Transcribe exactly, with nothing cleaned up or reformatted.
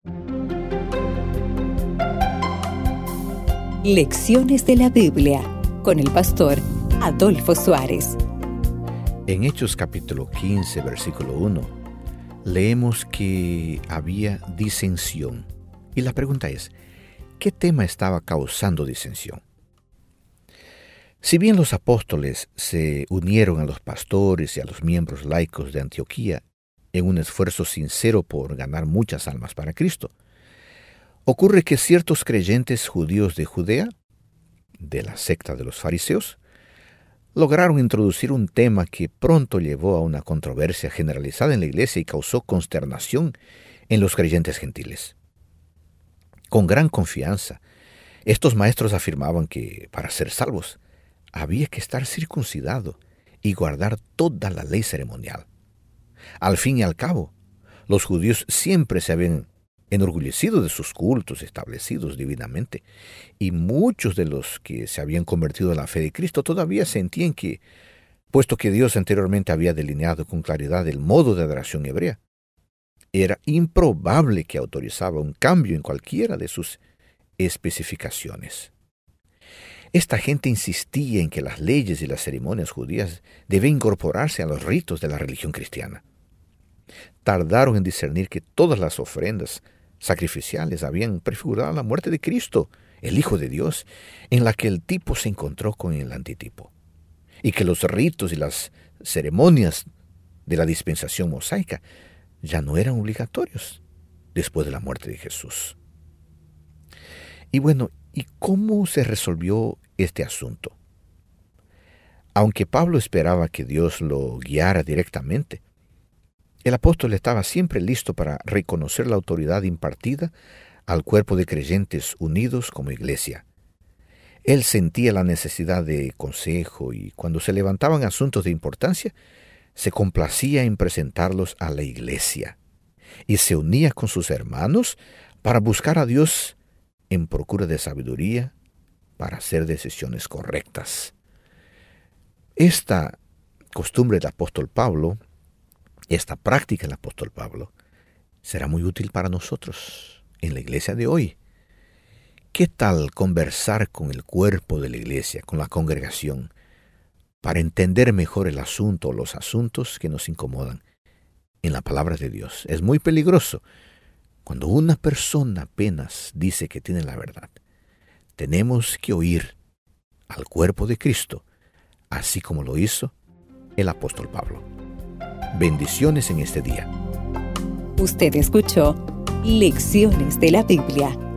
Lecciones de la Biblia con el pastor Adolfo Suárez. En Hechos capítulo quince, versículo uno, leemos que había disensión. Y la pregunta es, ¿qué tema estaba causando disensión? Si bien los apóstoles se unieron a los pastores y a los miembros laicos de Antioquía en un esfuerzo sincero por ganar muchas almas para Cristo, ocurre que ciertos creyentes judíos de Judea, de la secta de los fariseos, lograron introducir un tema que pronto llevó a una controversia generalizada en la iglesia y causó consternación en los creyentes gentiles. Con gran confianza, estos maestros afirmaban que, para ser salvos, había que estar circuncidado y guardar toda la ley ceremonial. Al fin y al cabo, los judíos siempre se habían enorgullecido de sus cultos establecidos divinamente, y muchos de los que se habían convertido a la fe de Cristo todavía sentían que, puesto que Dios anteriormente había delineado con claridad el modo de adoración hebrea, era improbable que autorizaba un cambio en cualquiera de sus especificaciones. Esta gente insistía en que las leyes y las ceremonias judías deben incorporarse a los ritos de la religión cristiana. Tardaron en discernir que todas las ofrendas sacrificiales habían prefigurado la muerte de Cristo, el Hijo de Dios, en la que el tipo se encontró con el antitipo, y que los ritos y las ceremonias de la dispensación mosaica ya no eran obligatorios después de la muerte de Jesús. Y bueno, ¿y cómo se resolvió este asunto? Aunque Pablo esperaba que Dios lo guiara directamente, el apóstol estaba siempre listo para reconocer la autoridad impartida al cuerpo de creyentes unidos como iglesia. Él sentía la necesidad de consejo y cuando se levantaban asuntos de importancia, se complacía en presentarlos a la iglesia y se unía con sus hermanos para buscar a Dios en procura de sabiduría para hacer decisiones correctas. Esta costumbre del apóstol Pablo, esta práctica del apóstol Pablo, será muy útil para nosotros en la iglesia de hoy. ¿Qué tal conversar con el cuerpo de la iglesia, con la congregación, para entender mejor el asunto o los asuntos que nos incomodan en la palabra de Dios? Es muy peligroso cuando una persona apenas dice que tiene la verdad. Tenemos que oír al cuerpo de Cristo, así como lo hizo el apóstol Pablo. Bendiciones en este día. Usted escuchó Lecciones de la Biblia